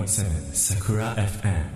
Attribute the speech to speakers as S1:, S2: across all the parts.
S1: 90.7 Sakura FM。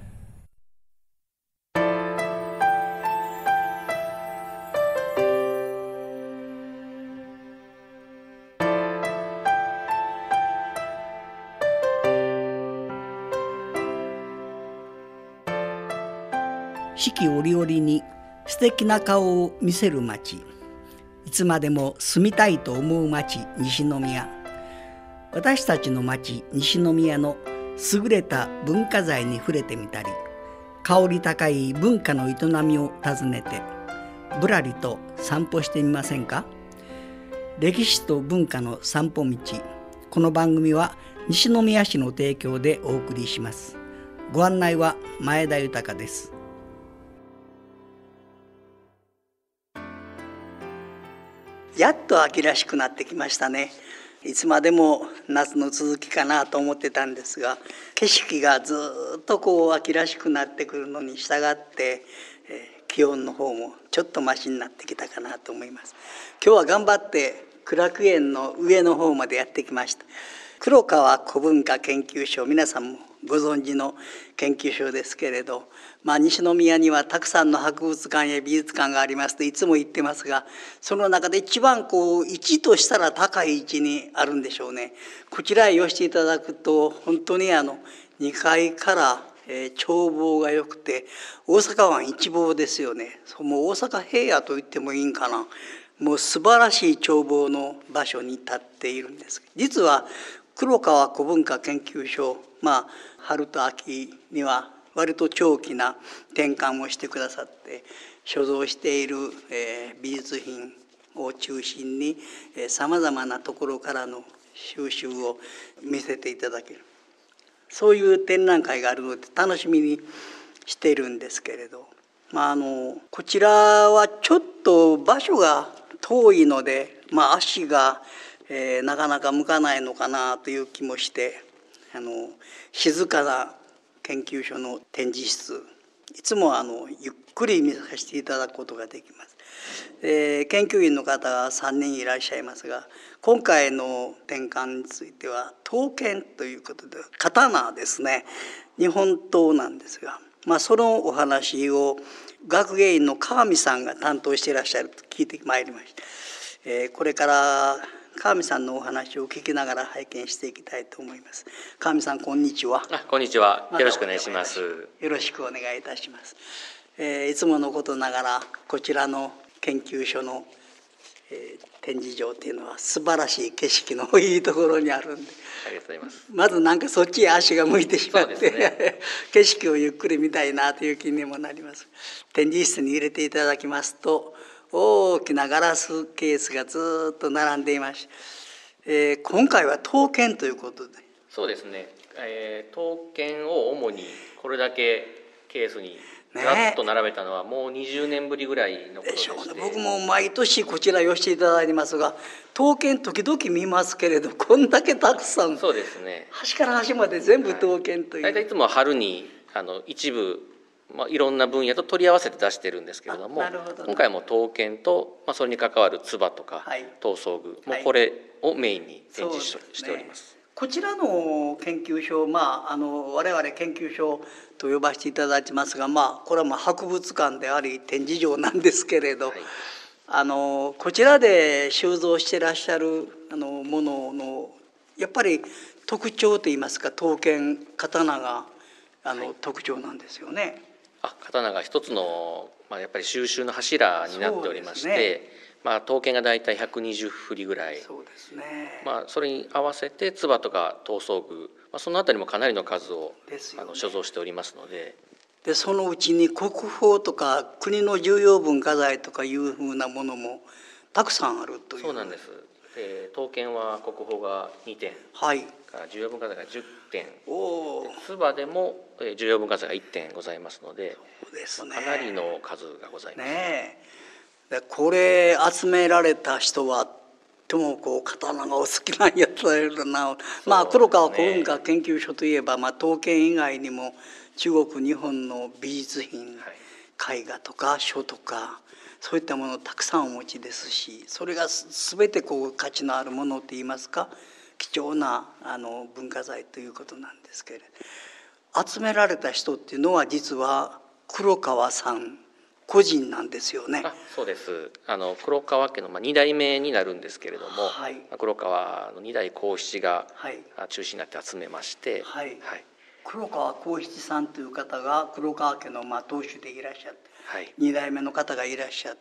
S2: 四季折々に素敵な顔を見せる町、いつまでも住みたいと思う町、西宮。私たちの町西宮の優れた文化財に触れてみたり、香り高い文化の営みを訪ねてぶらりと散歩してみませんか。歴史と文化の散歩道。この番組は西宮市の提供でお送りします。ご案内は前田豊です。やっと秋らしくなってきましたね。いつまでも夏の続きかなと思ってたんですが、景色がずっと秋らしくなってくるのに従って、気温の方もちょっとマシになってきたかなと思います。今日は頑張って苦楽園の上の方までやってきました。黒川古文化研究所、皆さんもご存知の研究所ですけれど、西宮にはたくさんの博物館や美術館がありますといつも言ってますが、その中で一番位置としたら高い位置にあるんでしょうね。こちらへ寄していただくと本当に2階から眺望が良くて、大阪湾一望ですよね。もう大阪平野と言ってもいいんかな。もう素晴らしい眺望の場所に立っているんです。実は黒川古文化研究所、春と秋には割と長期な転換をしてくださって所蔵している美術品を中心にさまざまなところからの収集を見せていただける、そういう展覧会があるので楽しみにしているんですけれど、こちらはちょっと場所が遠いので、足がなかなか向かないのかなという気もして、静かな研究所の展示室、いつもゆっくり見させていただくことができます。研究員の方が3人いらっしゃいますが、今回の展覧については刀剣ということで、刀ですね、日本刀なんですが、そのお話を学芸員の川見さんが担当していらっしゃると聞いてまいりました。これから川見さんのお話を聞きながら拝見していきたいと思います。川見さん、こんにちは。
S3: こんにちは。よろしくお願いします。
S2: よろしくお願いいたします。いつものことながらこちらの研究所の、展示場というのは素晴らしい景色のいいところにあるんで、
S3: ありがとうございます。
S2: まずそっちへ足が向いてしまって、
S3: ね、
S2: 景色をゆっくり見たいなという気にもなります。展示室に入れていただきますと、大きなガラスケースがずっと並んでいまして、今回は刀剣ということで。
S3: そうですね、刀剣を主にこれだけケースにずらっと並べたのはもう20年ぶりぐらいのことでして、
S2: 僕も毎年こちら寄していただいてますが、刀剣時々見ますけれど、こんだけたくさん。
S3: そうですね、
S2: 端から端まで全部刀剣という、
S3: 大体いつも春に一部、いろんな分野と取り合わせて出してるんですけれども、今回も刀剣と、それに関わる唾とか、刀装具、もうこれをメインに展示しております。
S2: こちらの研究所、我々研究所と呼ばせていただいてますが、これは博物館であり展示場なんですけれど、こちらで収蔵してらっしゃるもののやっぱり特徴といいますか、刀剣刀が特徴なんですよね。
S3: 刀が一つの、やっぱり収集の柱になっておりまして、刀剣がだいたい120振りぐらい。
S2: そうですね。
S3: それに合わせて唾とか刀装具、そのあたりもかなりの数を、所蔵しておりますので。
S2: そのうちに国宝とか国の重要文化財とかいうふうなものもたくさんあるという。
S3: そうなんです。刀剣は国宝が2点、から重要文化財が10点、唾でも重要文化財が1点ございますので、
S2: そうですね、
S3: かなりの数がございます。
S2: これ集められた人はとも刀がお好きなんやったらな。黒川古文化研究所といえば、刀剣以外にも中国日本の美術品、絵画とか書とかそういったものをたくさんお持ちですし、それが全て価値のあるものといいますか、 貴重な文化財ということなんですけれど、集められた人っていうのは実は黒川さん個人なんですよね。
S3: そうです。黒川家の2代目になるんですけれども、はい、黒川の2代幸七が中心になって集めまして、
S2: はいはい、黒川幸七さんという方が黒川家の当主でいらっしゃって、はい、2代目の方がいらっしゃって、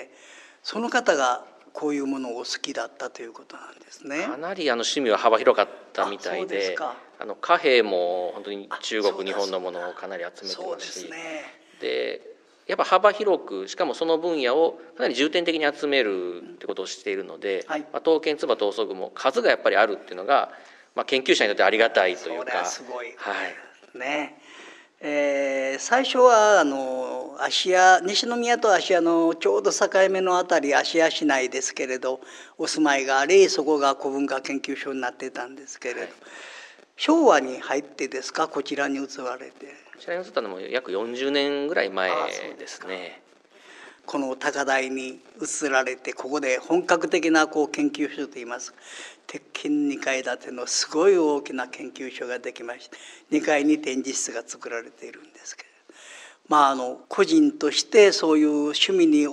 S2: その方がこういうものをお好きだったということなんですね。
S3: かなり趣味は幅広かったみたいで、貨幣も本当に中国日本のものをかなり集めてますし、でやっぱ幅広く、しかもその分野をかなり重点的に集めるってことをしているので、はい、刀剣鍔刀装具も数がやっぱりあるっていうのが、研究者にとってありがたいというか。
S2: それはすごい、
S3: はい
S2: ね。最初は西宮と芦屋のちょうど境目のあたり、芦屋市内ですけれどお住まいがあり、そこが古文化研究所になってたんですけれど、はい、昭和に入ってですか、こちらに移られて。
S3: こちらに移ったのも約40年ぐらい前ですね。
S2: この高台に移られて、ここで本格的な研究所といいますか、鉄筋2階建てのすごい大きな研究所ができまして、2階に展示室が作られているんですけれど、個人としてそういう趣味に基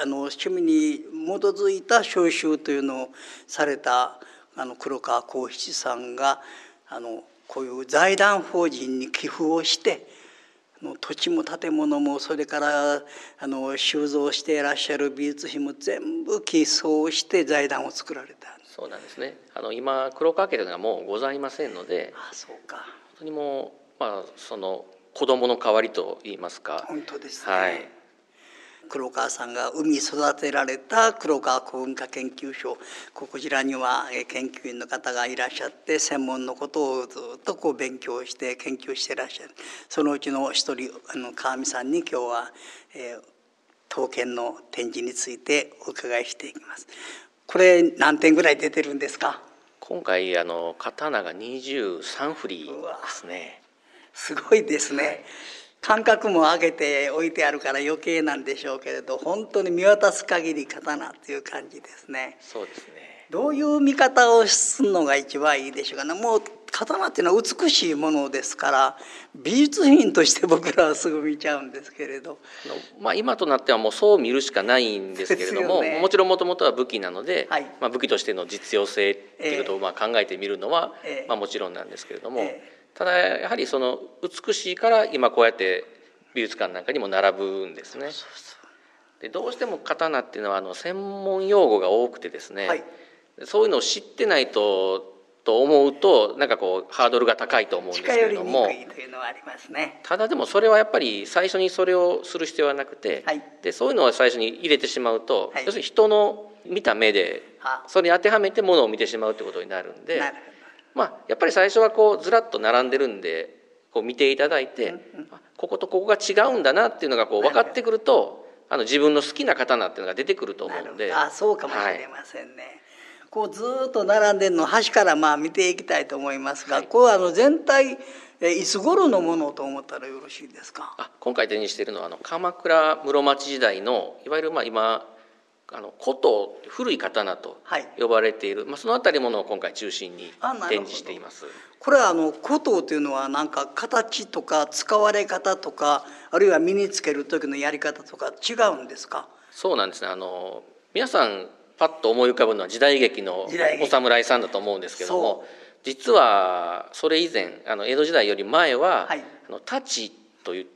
S2: づいた収集というのをされた黒川幸七さんがこういう財団法人に寄付をして、土地も建物も、それから収蔵していらっしゃる美術品も全部寄贈して財団を作られた。
S3: そうなんですね。今黒川家というのはもうございませんので、
S2: そうか、
S3: 本当にもう、その子供の代わりといいますか。
S2: 本当ですね、
S3: はい、
S2: 黒川さんが生み育てられた黒川古文化研究所、こちらには研究員の方がいらっしゃって、専門のことをずっと勉強して研究していらっしゃる。そのうちの一人川見さんに今日は刀剣の展示についてお伺いしていきます。これ何点ぐらい出てるんですか？
S3: 今回刀が23振りですね。
S2: すごいですね、はい、間隔も上げて置いてあるから余計なんでしょうけれど、本当に見渡す限り刀っていう感じですね。
S3: そうですね。
S2: どういう見方をするのが一番いいでしょうかね。もう刀っていうのは美しいものですから、美術品として僕らはすぐ見ちゃうんですけれど、
S3: 今となってはもうそう見るしかないんですけれども、もちろんもともとは武器なので、はい、武器としての実用性っていうことを考えてみるのは、もちろんなんですけれども、ただやはりその美しいから今こうやって美術館なんかにも並ぶんですね。でどうしても刀っていうのは専門用語が多くてですね、はい、そういうのを知ってないと思うとなんかハードルが高いと思うんですけれども、
S2: 近寄りにくいというのはありますね。
S3: ただでもそれはやっぱり最初にそれをする必要はなくて、はい、でそういうのを最初に入れてしまうと、はい、要するに人の見た目でそれに当てはめてものを見てしまうということになるんで、やっぱり最初はずらっと並んでるんで見ていただいて、こことここが違うんだなっていうのが分かってくると自分の好きな刀っていうのが出てくると思うんで。
S2: そうかもしれませんね、はい、ずっと並んでるのを端から見ていきたいと思いますが、はい、これは全体いつ頃のものと思ったらよろしいですか？
S3: 今回展示しているのは鎌倉室町時代のいわゆる今古刀古い刀と呼ばれている、そのあたりものを今回中心に展示しています。
S2: これは古刀というのは何か形とか使われ方とか、あるいは身につける時のやり方とか違うんですか？
S3: そうなんですね。皆さんパッと思い浮かぶのは時代劇のお侍さんだと思うんですけども、実はそれ以前江戸時代より前は、はい、太刀といって、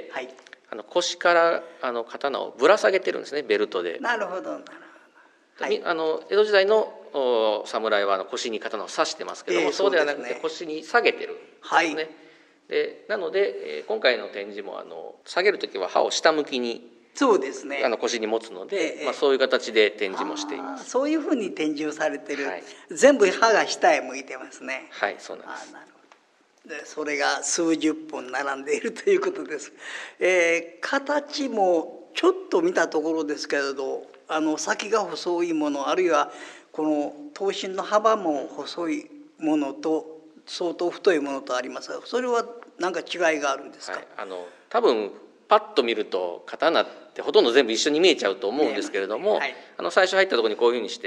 S3: はい、腰から刀をぶら下げてるんですね、ベルトで。
S2: なるほど、
S3: はい、江戸時代の侍は腰に刀を刺してますけども、そうではなくて腰に下げてるんですね。はい、でなので、今回の展示も下げる時は刃を下向きに
S2: そうですね、
S3: 腰に持つので、そういう形で展示もしています。
S2: そういうふうに展示をされてる、はい、全部刃が下へ向いてますね。
S3: はい、そうなんです。
S2: なるほど。でそれが数十本並んでいるということです。形もちょっと見たところですけれど、先が細いもの、あるいはこの刀身の幅も細いものと相当太いものとありますが、それは何か違いがあるんですか？はい、
S3: 多分パッと見ると刀ってほとんど全部一緒に見えちゃうと思うんですけれども、はい、最初入ったところにこういうふうにして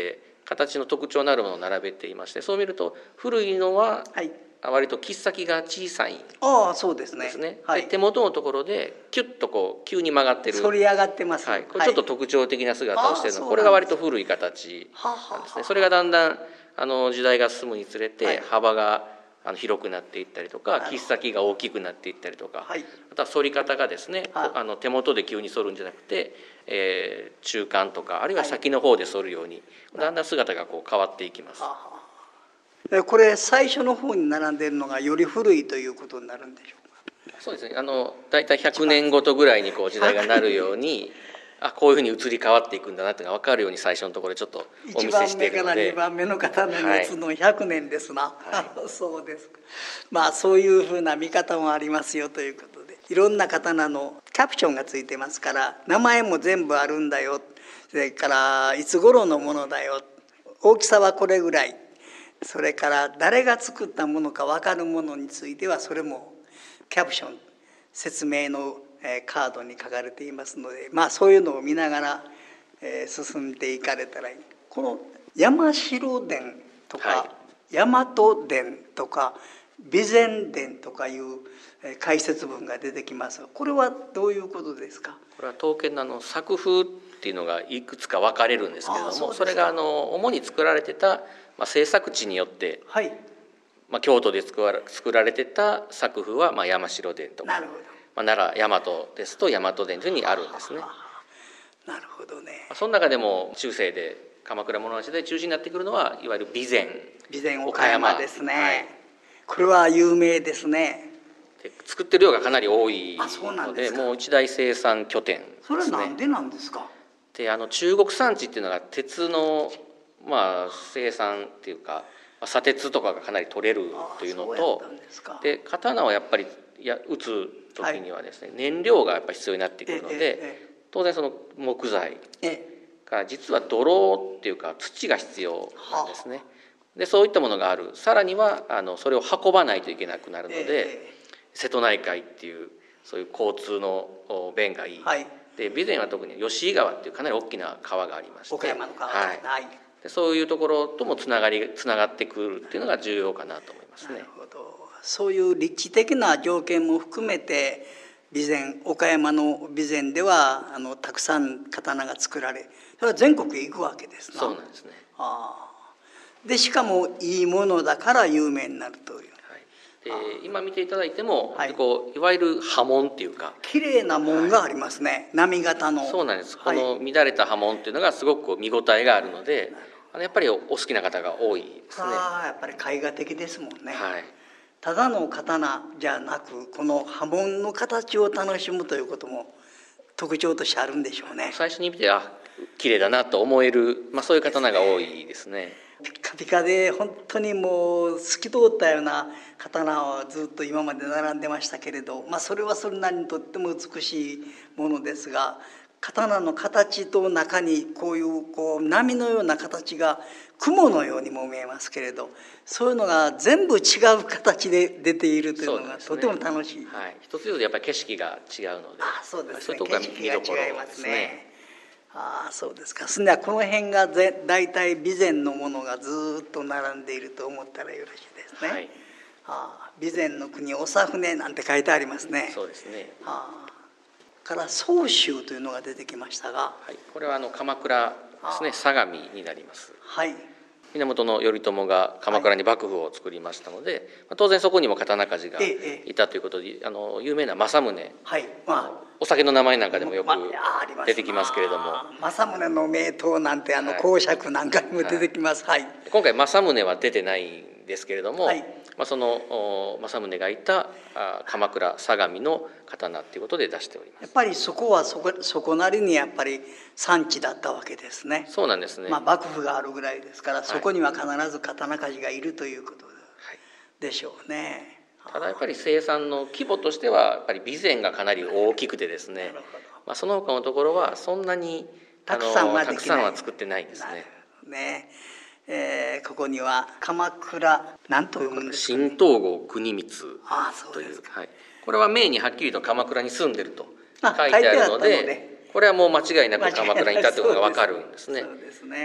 S3: 形の特徴のあるものを並べていまして、そう見ると古いのは割と切っ先が小さいんですね。
S2: ああ、そうですね。
S3: で手元のところでキュッとこう急に曲がってる、
S2: 反り上がってます。
S3: これちょっと特徴的な姿をしているの、これが割と古い形なんですね。それがだんだん時代が進むにつれて幅が広くなっていったりとか、切っ先が大きくなっていったりとか、あとは反り方がですね、手元で急に反るんじゃなくて、中間とかあるいは先の方で反るように、だんだん姿がこう変わっていきます。
S2: これ最初の方に並んでいるのがより古いということになるんでしょうか。
S3: そうですね。だいたい100年ごとぐらいにこう時代がなるようにこういうふうに移り変わっていくんだなっていうのが分かるように最初のところでちょっとお見せしているので、
S2: 1番目から2番目の方のやつの100年ですな、そうですか。まあそういうふうな見方もありますよということで、いろんな刀のキャプションがついてますから名前も全部あるんだよ、それからいつ頃のものだよ、大きさはこれぐらい、それから誰が作ったものか分かるものについてはそれもキャプション、説明のカードに書かれていますので、そういうのを見ながら進んでいかれたらいい。この山城伝とか、大和伝とか備前伝とかいう解説文が出てきます。これはどういうことですか。
S3: これは刀剣の作風っていうのがいくつか分かれるんですけれども、それが主に作られてた制作地によって、京都で作られてた作風は山城伝とか、奈良大和ですと大和伝というふうにあるんですね。
S2: なるほどね。
S3: その中でも中世で鎌倉物語で中心になってくるのはいわゆる備前
S2: 岡山ですね。これは有名ですね。
S3: で作ってる量がかなり多いので、もう一大生産拠点ですね。
S2: それはなんでなんですか。
S3: で中国産地っていうのが鉄の生産っていうか砂鉄とかがかなり取れるというのと、で刀をやっぱり打つ時にはですね、燃料がやっぱり必要になってくるので、当然その木材から実は泥っていうか土が必要なんですね。でそういったものがある。さらにはそれを運ばないといけなくなるので、瀬戸内海っていうそういう交通の便がいい、で備前は特に吉井川っていうかなり大きな川がありまして、
S2: 岡山の川、
S3: でそういうところともつながってくるっていうのが重要かなと思いますね。
S2: なるほど。そういう立地的な条件も含めて岡山の備前ではたくさん刀が作られ、それは全国へ行くわけですな。
S3: そうなんですね。
S2: でしかもいいものだから有名になるという。
S3: で今見ていただいても、いわゆる刃文っていうか
S2: 綺麗な紋がありますね、波形の。
S3: そうなんです。この乱れた刃文っていうのがすごく見応えがあるので、やっぱりお好きな方が多いですね。
S2: やっぱり絵画的ですもんね。ただの刀じゃなく、この刃文の形を楽しむということも特徴としてあるんでしょうね。
S3: 最初に見て綺麗だなと思える、そういう刀が多いですね。
S2: ピカピカで本当にもう透き通ったような刀をずっと今まで並んでましたけれど、それはそれなりにとっても美しいものですが、刀の形と中にこういう波のような形が雲のようにも見えますけれど、そういうのが全部違う形で出ているというのがとても楽しい。
S3: 一つずつやっぱり景色が違うので、
S2: そうですね、
S3: そういうところが見どころですね。
S2: そうですか。それではこの辺がだいたい備前のものがずっと並んでいると思ったらよろしいですね。備前の国長船なんて書いてありますね。
S3: そうですね。
S2: から宗州というのが出てきましたが、
S3: これは鎌倉ですね、相模になります。源頼朝が鎌倉に幕府を作りましたので、当然そこにも刀鍛冶がいたということで、有名な政宗、お酒の名前なんかでもよく出てきますけれども、
S2: 政宗の名刀なんて講釈なんかにも出てきます。
S3: 今回政宗は出てないんですけれども、その政宗がいた鎌倉相模の刀っていうことで出しております。
S2: やっぱりそこはそこなりにやっぱり産地だったわけですね。
S3: そうなんですね。
S2: 幕府があるぐらいですから、そこには必ず刀鍛冶がいるということでしょうね。
S3: ただやっぱり生産の規模としてはやっぱり備前がかなり大きくてですね、その他のところはそんなにたくさんは作ってないんですね。
S2: ここには鎌倉なんと読むんですかね。
S3: 新東郷国光という、これは明にはっきりと鎌倉に住んでると書いてあるので、これはもう間違いなく鎌倉にいたということが分かるんですね。
S2: そうですね。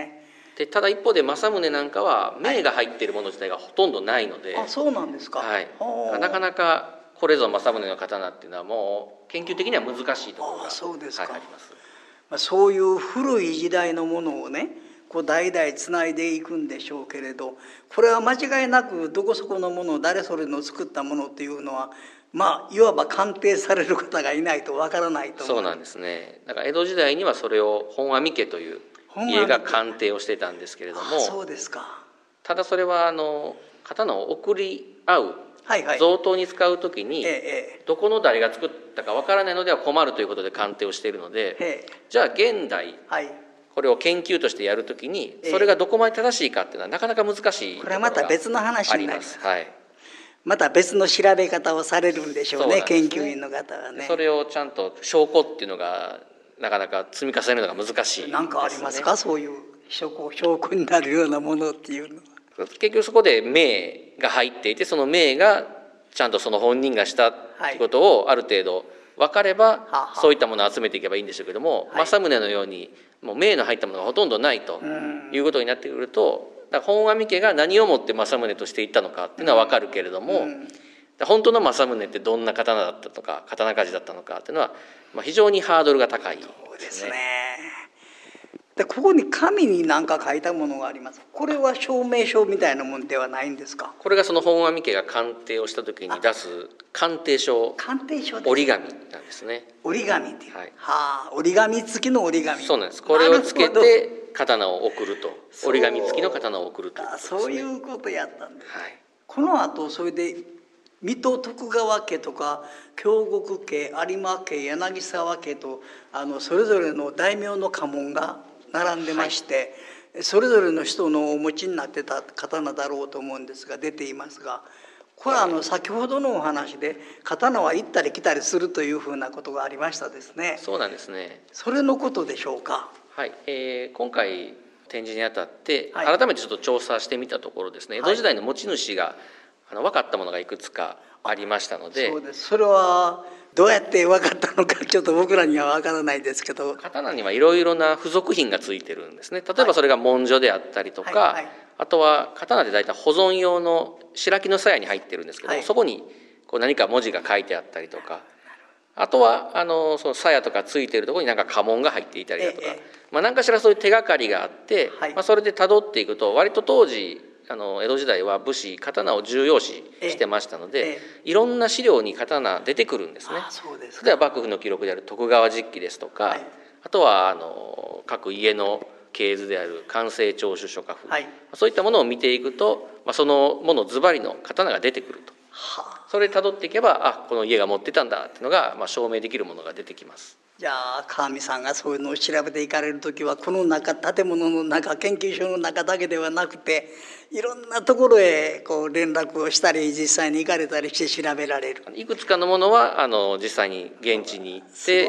S3: でただ一方で政宗なんかは銘が入っているもの自体がほとんどないので、
S2: そうなんですか。
S3: はい、なかなかこれぞ政宗の刀っていうのはもう研究的には難しいところが
S2: そうですか、
S3: あります。
S2: そういう古い時代のものをねこう代々つないでいくんでしょうけれど、これは間違いなくどこそこのもの誰それの作ったものっていうのは、いわば鑑定される方がいないとわからないと思う。
S3: そうなんですね。だから江戸時代にはそれを本阿弥家という家が鑑定をしてたんですけれども、
S2: そうですか。
S3: ただそれは刀を送り合う、贈答に使うときに、どこの誰が作ったかわからないのでは困るということで鑑定をしているので、じゃあ現代、これを研究としてやるときにそれがどこまで正しいかっていうのはなかなか難しいところがあります。
S2: これはまた別の話になります。また別の調べ方をされるんでしょうね、研究員の方はね。
S3: それをちゃんと証拠っていうのがなかなか積み重ねるのが難しいですね。
S2: 何かありますか、そういう証拠になるようなものっていうのは。
S3: 結局そこで銘が入っていて、その銘がちゃんとその本人がしたってことをある程度分かれば、そういったものを集めていけばいいんでしょうけども、政宗のようにもう銘の入ったものがほとんどないということになってくると、だから本阿弥家が何をもって政宗としていったのかっていうのは分かるけれども、本当の政宗ってどんな刀だったとか刀鍛冶だったのかっていうのは、非常にハードルが高いですね。
S2: そうですね。でここに紙に何か書いたものがあります。これは証明書みたいなものではないんですか。
S3: これがその本阿弥家が鑑定をした時に出す鑑定書、折り紙なんですね。
S2: 折り紙っていう、折り紙付きの折り紙。
S3: そうなんです。これをつけて刀を送ると、折り紙付きの刀を送るということですね。
S2: そういうことやったんです、この後それで水戸徳川家とか京極家、有馬家、柳沢家とそれぞれの大名の家紋が並んでまして、それぞれの人のお持ちになってた刀だろうと思うんですが出ていますが、これは先ほどのお話で刀は行ったり来たりするというふうなことがありましたですね。
S3: そうなんですね。
S2: それのことでしょうか。
S3: 今回展示にあたって改めてちょっと調査してみたところですね、江戸時代の持ち主が分かったものがいくつかありましたので。
S2: そうです。それはどうやって分かったのかちょっと僕らには分からないですけど、
S3: 刀にはいろいろな付属品がついてるんですね。例えばそれが文書であったりとか、あとは刀って大体保存用の白木の鞘に入ってるんですけど、そこにこう何か文字が書いてあったりとか、あとはその鞘とかついてるところに何か家紋が入っていたりだとか、何かしらそういう手がかりがあって、それでたどっていくと割と当時江戸時代は武士刀を重要視してましたので、いろんな資料に刀出てくるんですね。例えば幕府の記録である徳川実記ですとか、あとは各家の系図である官製調書書家譜、そういったものを見ていくと、そのものズバリの刀が出てくると。それでたどっていけばこの家が持ってたんだっていうのが、証明できるものが出てきます。
S2: じゃあ川見さんがそういうのを調べていかれる時はこの建物の中、研究所の中だけではなくていろんなところへこう連絡をしたり実際に行かれたりして調べられる。い
S3: くつかのものは実際に現地に行って、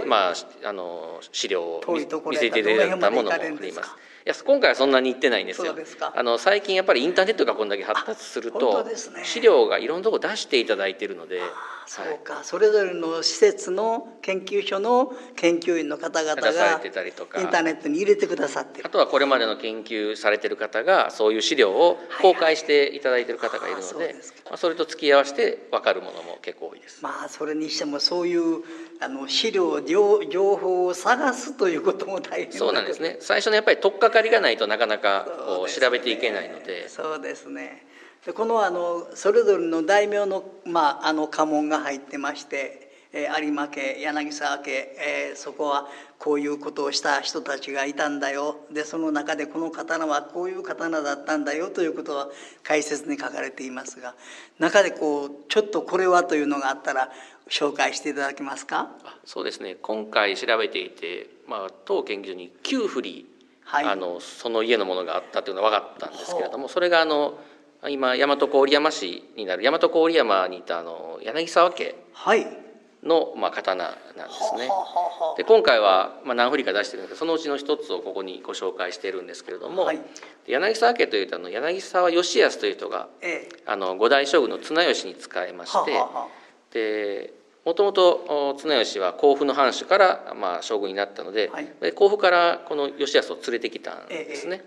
S3: 資料を見せていただいたものもあります。いや今回はそんなに行ってないんですよ。最近やっぱりインターネットがこんだけ発達すると、資料がいろんなところ出していただいているので、
S2: そうか、それぞれの施設の研究所の研究員の方々がインターネットに入れてくださってる。
S3: あとはこれまでの研究されている方がそういう資料を公開していただいている方がいるので、それと付き合わせて分かるものも結構多いです。
S2: それにしてもそういう資料情報を探すということも大変だ。
S3: そうなんですね。最初のやっぱり取っかかりがないとなかなかこう調べていけないので。
S2: そうですね。でこのそれぞれの大名の家紋が入ってまして、有馬家、柳沢家、そこはこういうことをした人たちがいたんだよ。でその中でこの刀はこういう刀だったんだよということは解説に書かれていますが、中でちょっとこれはというのがあったら紹介していただけますか。
S3: そうですね。今回調べていて、当研究所に9振り、その家のものがあったというのが分かったんですけれども、それが今大和郡山市になる大和郡山にいた柳沢家の刀なんですね。で今回は何振りか出してるんですけど、そのうちの一つをここにご紹介しているんですけれども、柳沢家というと柳沢義康という人が五代将軍の綱吉に仕えまして、でもともと綱吉は甲府の藩主から将軍になったので、甲府からこの義康を連れてきたんですね。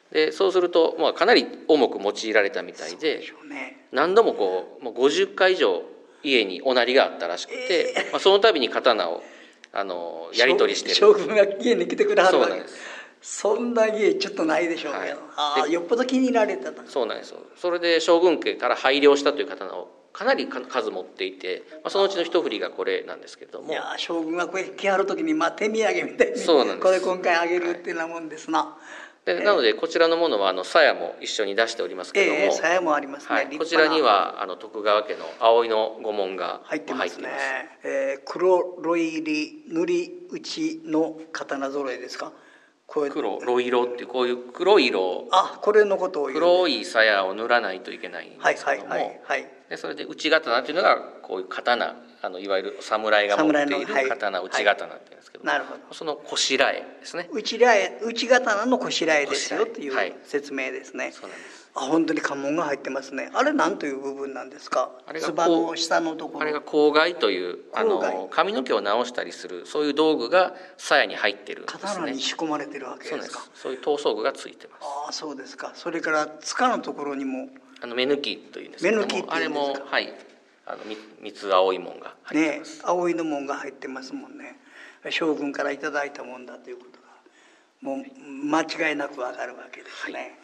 S3: でそうすると、かなり重く用いられたみたいで、何度ももう50回以上家におなりがあったらしくて、その度に刀をやり取りしてる。
S2: 将軍が家に来てくれはるわけ。
S3: そうなんです。
S2: そんな家ちょっとないでしょうけど、よっぽど気に入られたと。
S3: そうなんですよ。それで将軍家から拝領したという刀をかなり数持っていて、そのうちの一振りがこれなんですけれども、
S2: いや将軍がこれ来はる時に手土産みたいに
S3: そうなんです。
S2: これ今回あげるっていうようなもんですな。
S3: でなのでこちらのものは鞘も一緒に出しておりますけども、
S2: 鞘もありますね。
S3: こちらには徳川家の葵の御紋が入ってますね。
S2: 黒呂入り塗り打ちの刀揃えですか。
S3: 黒呂色っていうこういう黒い色を、
S2: これのことを言う、
S3: 黒い鞘を塗らないといけないんですけども、でそれで内刀というのがこういう刀、いわゆる侍が持っている刀、内刀っていうんですけども、
S2: なるほど。
S3: そのこしらえですね。
S2: 内刀のこしらえですよっていう説明ですね。
S3: そうなんです。
S2: 本当に家紋が入ってますね。あれ何という部分なんですか。つばの下のところ。
S3: あれが甲蓋という髪の毛を直したりするそういう道具が鞘に入ってるんですね。
S2: 刀に仕込まれてるわけですか。
S3: そういう闘争具がついてます。
S2: そうですか。それから柄のところにも
S3: 目抜きというんですけども、あれも三つ葵紋が入ってます。
S2: 葵の紋が入ってますもんね。将軍からいただいたもんだということがもう間違いなくわかるわけですね。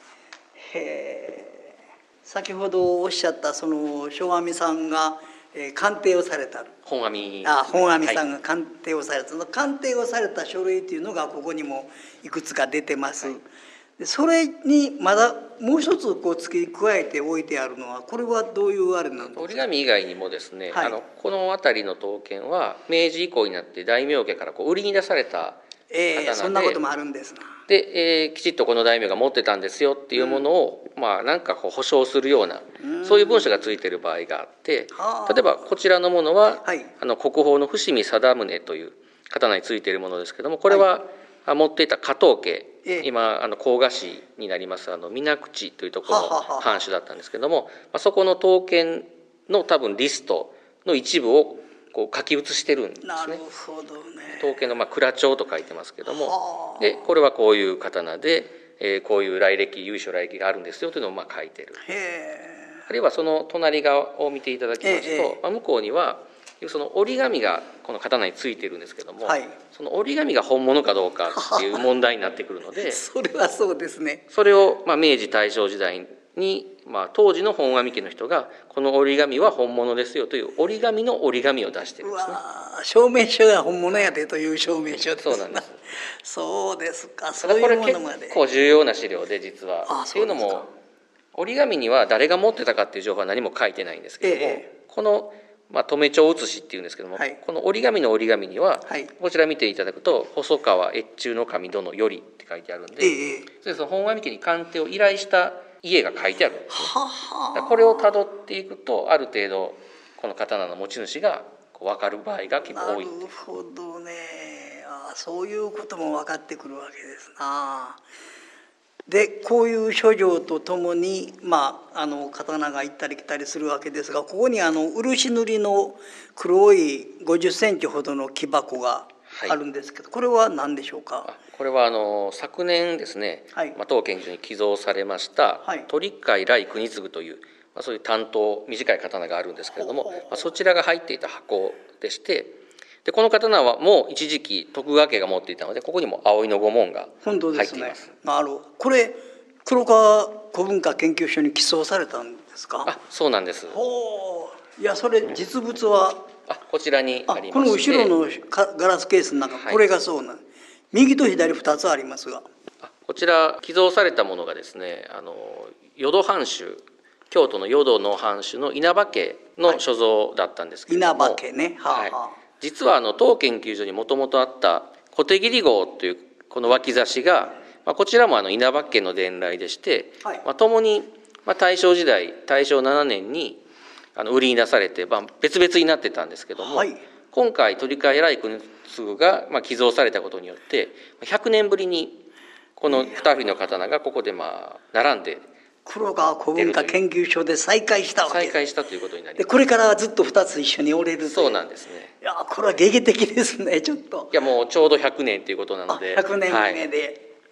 S2: 先ほどおっしゃったその正阿弥さんが鑑定をされた
S3: 本阿弥
S2: さんが鑑定をされた、その鑑定をされた書類というのがここにもいくつか出てます。でそれにまだもう一つ付け加えて置いてあるのはこれはどういうあれなんですか。
S3: 折り紙以外にもですね、この辺りの刀剣は明治以降になって大名家から売りに出された刀で、
S2: そんなこともあるんですな。
S3: で、きちっとこの大名が持ってたんですよっていうものを、なんか保証するような、そういう文書がついている場合があって、例えばこちらのものは、国宝の伏見貞宗という刀についているものですけども、これは、持っていた加藤家、今甲賀市になります水口というところの藩主だったんですけども、そこの刀剣の多分リストの一部を書き写してるんですね。
S2: なるほどね。
S3: 刀剣の蔵帳と書いてますけども、でこれはこういう刀で、こういう由緒来歴があるんですよというのを書いてる。あるいはその隣側を見ていただきますと、向こうにはその折り紙がこの刀についてるんですけども、その折り紙が本物かどうかっていう問題になってくるので
S2: それはそうですね。
S3: それを明治大正時代に、当時の本阿弥家の人がこの折り紙は本物ですよという折り紙の折り紙を出してるんですね。
S2: 証明書が本物やでという証明書です。
S3: そうなんです。
S2: そうですか。そういうものまで。
S3: これ結構重要な資料で実は。っていうのも折り紙には誰が持ってたかっていう情報は何も書いてないんですけども、この留帳写しっていうんですけども、この折り紙の折り紙には、こちら見ていただくと細川越中の神殿よりって書いてあるんで、その本阿弥家に鑑定を依頼した家が書いてあるんですね。これをたどっていくとある程度この刀の持ち主が分かる場合が結構多い。
S2: なるほどね。そういうことも分かってくるわけですな。でこういう書状とともに、刀が行ったり来たりするわけですが、ここに漆塗りの黒い50センチほどの木箱があるんですけど、これは何でしょうか。
S3: これは昨年ですね、当研究所に寄贈されました鳥飼来国次という、そういう短い刀があるんですけれども、そちらが入っていた箱でして、でこの刀はもう一時期徳川家が持っていたので、ここにも葵の御紋が入っています。
S2: これ黒川古文化研究所に寄贈されたんですか。
S3: そうなんです。
S2: いやそれ実物は
S3: こちらにありまして、
S2: この後ろのガラスケースの中、これがそうなんです。右と左2つありますが、
S3: こちら寄贈されたものがですね、淀藩主、京都の淀の藩主の稲葉家の所蔵だったんですけれども、
S2: 稲葉家ね、
S3: 実は当研究所にもともとあった小手切号というこの脇差しが、こちらも稲葉家の伝来でして、共に大正時代大正7年に売りに出されて、別々になってたんですけども、今回鳥飼来国次が寄贈されたことによって100年ぶりにこの2人の刀がここで並んで
S2: 黒川古文化研究所で再開したわけです。
S3: 再開したということになります。
S2: でこれからはずっと2つ一緒におれるという。
S3: そうなんですね。
S2: いやこれは劇的ですね。ちょっと
S3: もうちょうど100年ということなので、
S2: 100年目で、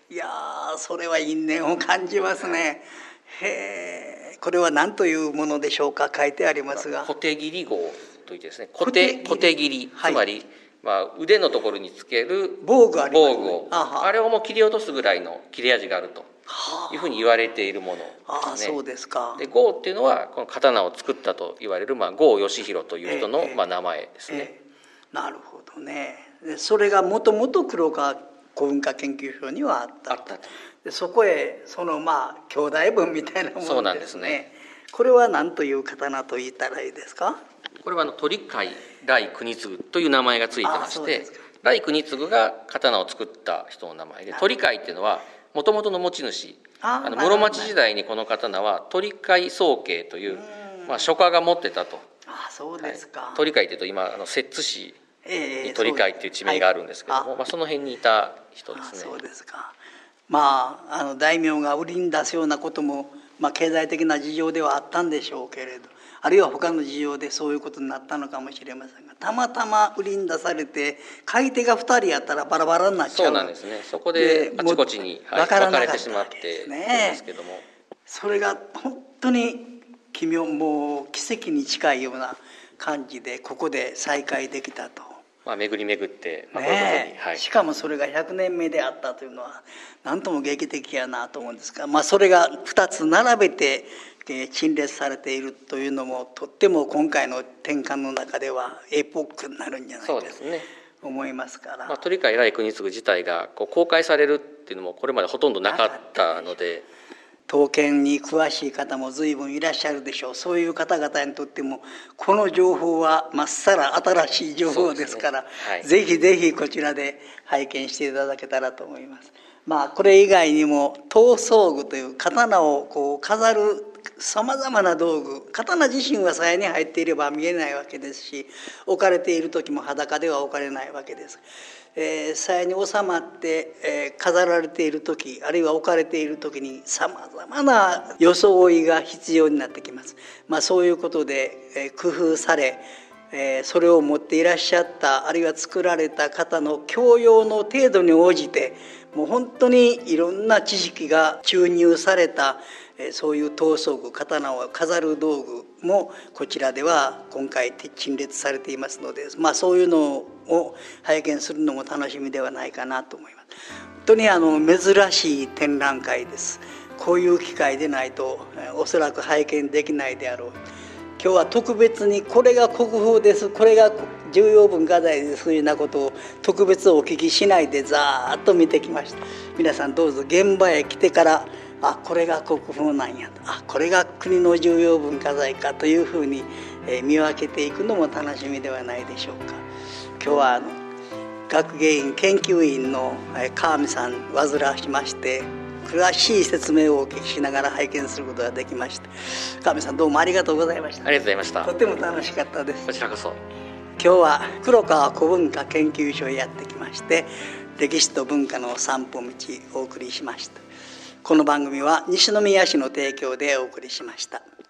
S2: いやそれは因縁を感じますね。へえ、これは何というものでしょうか。書いてありますが、
S3: 小手切り号といってですね、小手切り、つまり、腕のところにつける
S2: 防具ありますね。
S3: 防具を、あれをもう切り落とすぐらいの切れ味があるというふうに言われているものですね。
S2: そうですか。
S3: で号っていうのはこの刀を作ったと言われる郷義弘という人の名前ですね。
S2: なるほどね。それがもともと黒川古文化研究所にはあったと。でそこへその兄弟分みたいなものですね。
S3: そうなんですね。
S2: これは何という刀と言ったらいいですか。
S3: これは鳥飼来国次という名前がついてまして、来国次が刀を作った人の名前で、鳥飼っていうのはもともとの持ち主、室町時代にこの刀は鳥飼宗家という、書家が持ってたと。
S2: そうですか。
S3: 鳥飼っていうと今摂津市に鳥飼っていう地名があるんですけども、その辺にいた人ですね。
S2: そうですか。大名が売りに出すようなことも、経済的な事情ではあったんでしょうけれど、あるいは他の事情でそういうことになったのかもしれませんが、たまたま売りに出されて買い手が2人やったらバラバラになっちゃう。
S3: そうなんですね。そこであちこちに分かれてしまってですけども、
S2: それが本当に奇妙、もう奇跡に近いような感じでここで再会できたと。
S3: 巡り巡って、
S2: しかもそれが100年目であったというのは何とも劇的やなと思うんですが、それが2つ並べて陳列されているというのもとっても今回の転換の中ではエポックになるんじゃないかと思いますから、
S3: 鳥飼来国次自体が公開されるっていうのもこれまでほとんどなかったので、
S2: 刀剣に詳しい方も随分いらっしゃるでしょう。そういう方々にとってもこの情報はまっさら新しい情報ですから、ぜひぜひこちらで拝見していただけたらと思います。これ以外にも刀装具という刀を飾るさまざまな道具、刀自身は鞘に入っていれば見えないわけですし、置かれている時も裸では置かれないわけです。鞘に収まって飾られている時、あるいは置かれている時にさまざまな装いが必要になってきます。そういうことで工夫され、それを持っていらっしゃったあるいは作られた方の教養の程度に応じて、もう本当にいろんな知識が注入されたそういう刀装具、刀を飾る道具もこちらでは今回陳列されていますので、そういうのを拝見するのも楽しみではないかなと思います。本当に珍しい展覧会です。こういう機会でないとおそらく拝見できないであろう。今日は特別にこれが国宝です、これが重要文化財ですというようなことを特別お聞きしないでざーっと見てきました。皆さんどうぞ現場へ来てから、これが国宝なんやと、これが国の重要文化財かというふうに見分けていくのも楽しみではないでしょうか。今日は学芸員研究員の川見さん煩わしまして詳しい説明をお聞きしながら拝見することができました。川見さんどうもありがとうございました。
S3: ありがとうございました。
S2: とても楽しかったです。
S3: こちらこそ。
S2: 今日は黒川古文化研究所へやってきまして、歴史と文化の散歩道をお送りしました。この番組は西宮市の提供でお送りしました。